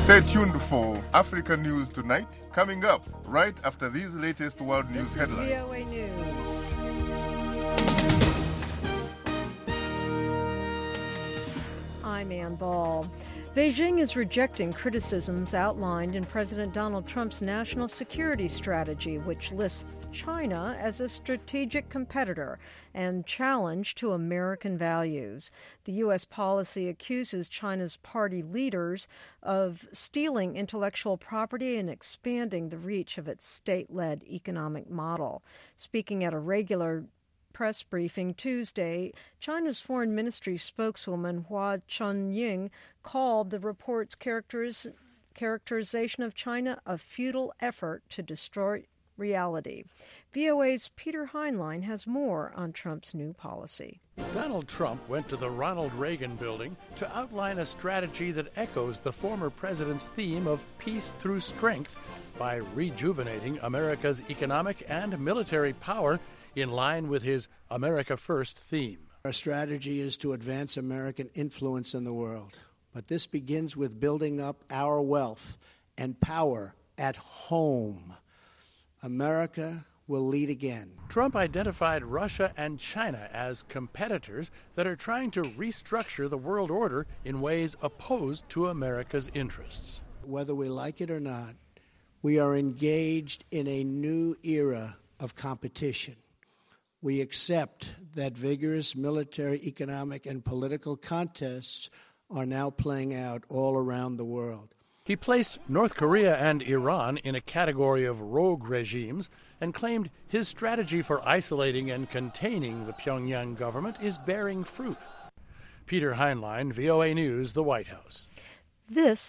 Stay tuned for Africa News Tonight, coming up right after these latest world news headlines. This is VOA News. I'm Ann Ball. Beijing is rejecting criticisms outlined in President Donald Trump's national security strategy, which lists China as a strategic competitor and challenge to American values. The U.S. policy accuses China's party leaders of stealing intellectual property and expanding the reach of its state-led economic model. Speaking at a regular press briefing Tuesday, China's Foreign Ministry spokeswoman Hua Chunying called the report's characterization of China a futile effort to destroy reality. VOA's Peter Heinlein has more on Trump's new policy. Donald Trump went to the Ronald Reagan Building to outline a strategy that echoes the former president's theme of peace through strength by rejuvenating America's economic and military power in line with his America First theme. Our strategy is to advance American influence in the world, but this begins with building up our wealth and power at home. America will lead again. Trump identified Russia and China as competitors that are trying to restructure the world order in ways opposed to America's interests. Whether we like it or not, we are engaged in a new era of competition. We accept that vigorous military, economic, and political contests are now playing out all around the world. He placed North Korea and Iran in a category of rogue regimes and claimed his strategy for isolating and containing the Pyongyang government is bearing fruit. Peter Heinlein, VOA News, the White House. This